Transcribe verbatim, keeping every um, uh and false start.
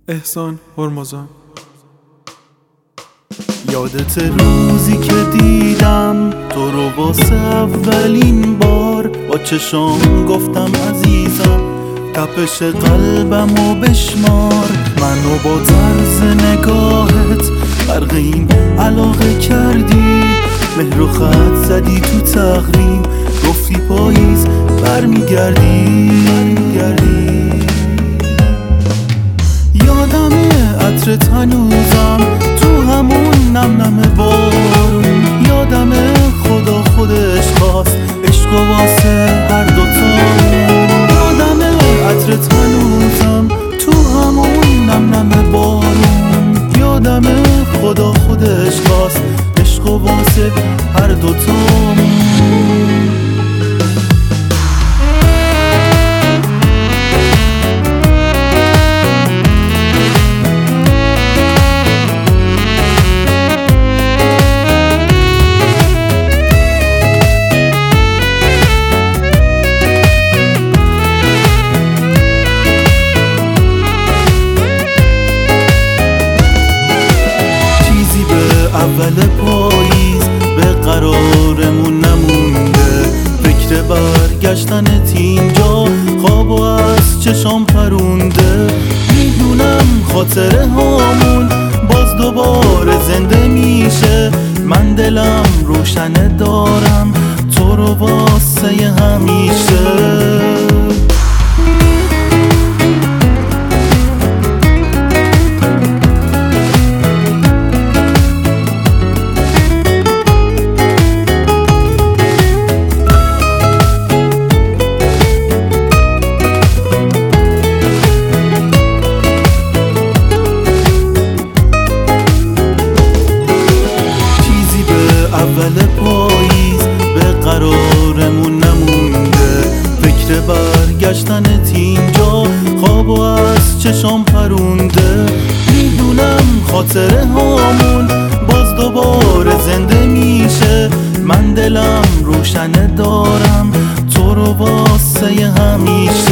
احسان هرمزان. یادت روزی که دیدم تو رو واسه اولین بار، با چشام گفتم عزیزم تپش قلبمو بشمار. منو با طرز نگاهت غرق این علاقه کردی، مهر و خط زدی تو تقویم، گفتی پاییز برمیگردی. یادمه عطرت هنوزم تو همون نم نم بارون، یادمه خدا خودش خواست عشق و واسه هر دوتامون. یادمه عطرت هنوزم تو همون نم نم بارون، یادمه خدا خودش خواست عشق و واسه هر دوتامون. اول پاییز به قرارمون نمونده، فکر برگشتنت اینجا خوابو از چشام پرونده. میدونم خاطره هامون باز دوباره زنده میشه، من دلم روشنه دارم تو رو واسه همیشه. اول پاییز به قرارمون نمونده، فکر برگشتنت اینجا خوابو از چشام پرونده. میدونم خاطره هامون باز دوباره زنده میشه، من دلم روشنه دارم تو رو واسه همیشه.